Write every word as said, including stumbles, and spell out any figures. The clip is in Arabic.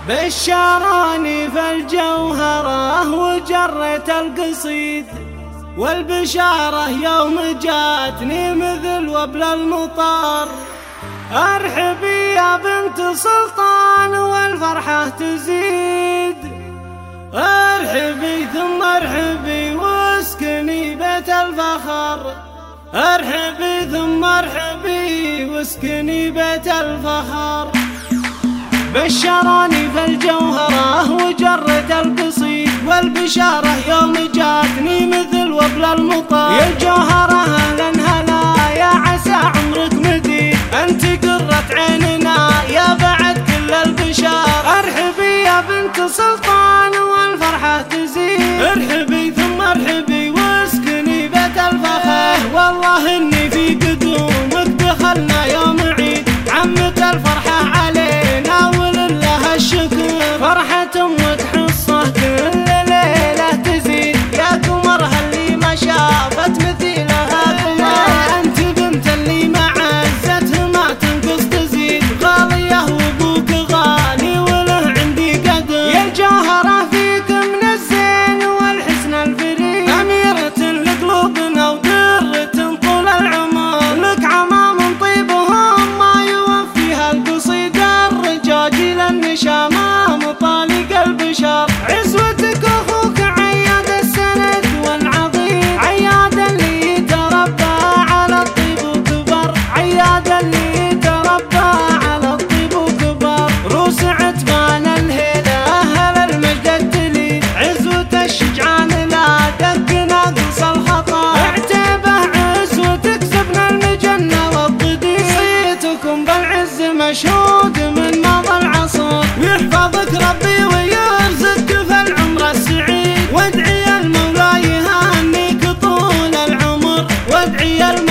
بشراني فالجوهرة وجريت القصيد، والبشارة يوم جاتني مثل وبل المطار. ارحبي يا بنت سلطان والفرحة تزيد، ارحبي ثم ارحبي واسكني بيت الفخر، ارحبي ثم ارحبي واسكني بيت الفخر. بشراني فالجوهرة وجرت القصيد، والبشارة يوم جاتني مثل وبل المطار. يا الجوهرة هلا هلا يا عسى عمرك مديد، انت قرة عيننا يا بعد كل البشار. ارحبي يا بنت سلطان والفرحة تزيد، ارحبي ثم ارحبي واسكني بيت الفخر. والله اني في قدومك دخلنا يوم عيد، عمت الفرحة علينا ولله الشكر. فرحة امك حصة كل ليلة تزيد، يا قمرها اللي ما شافت مثيلها قمر. انت بنت اللي ما عزتها ما تنقص تزيد، غالية وابوك غالي وله عندي قدر. يا الجوهرة فيك من الزين والحسن الفريد، أميرة لقلوبنا ودرة طول العمر. لك عمام طيبهم ما يوفيها القصيد، الرجاجيل النشامة مطالق البشر. عزوتك اخوك عياد السند والعظيم، عياد اللي تربى على الطيب وكبر، عياد اللي تربى على الطيب وكبر. روس عتبان الهيلة اهل المجد التليد، عزوة الشجعان لا دق ناقص الخطر. اعتبه عزوتك سبنا المجنة والضديد، صيتكم بالعز مشهود من مضى العصر. يحفظك ربي ويرزقك في العمر السعيد، وادعي المولى يهنيك طول العمر، وادعي